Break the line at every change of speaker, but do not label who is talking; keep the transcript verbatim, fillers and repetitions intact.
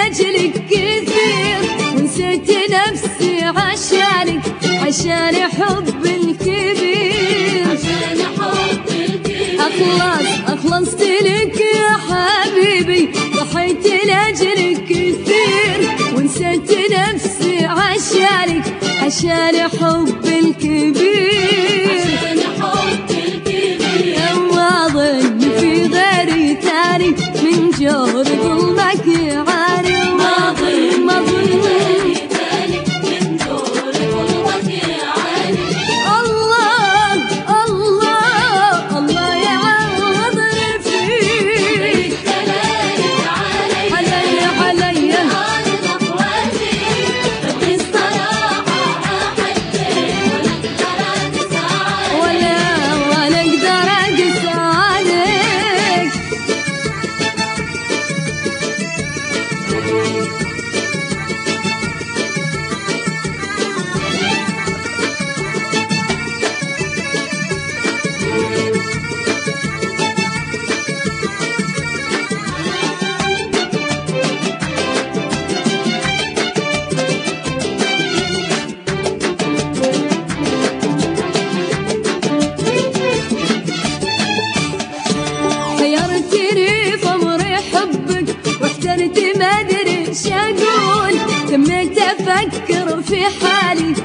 لأجلك كثير، ونسيت نفسي عشانك، عشان حب الكبير،
عشان حب الكبير.
أخلص أخلصت لك يا حبيبي، ضحيت لأجلك كثير، ونسيت نفسي عشانك، عشان حب الكبير،
عشان حب الكبير.
واظن في غيري ثاني من جور ظلمك يعاني،
ما ظن
ما
في
ظن
غيري ثاني من جور ظلمك يعاني.
الله الله الله يعوضني فيك،
دلالك علي
علي علي
عن خطواتي، بدي الصراحة حبيت ولا أقدر أقسى عليك.
ولا ولا اقدر اقسى عليك. حيرتني في امري حبك، واحترت ما ادري ايش اقول، تميت افكر في حالي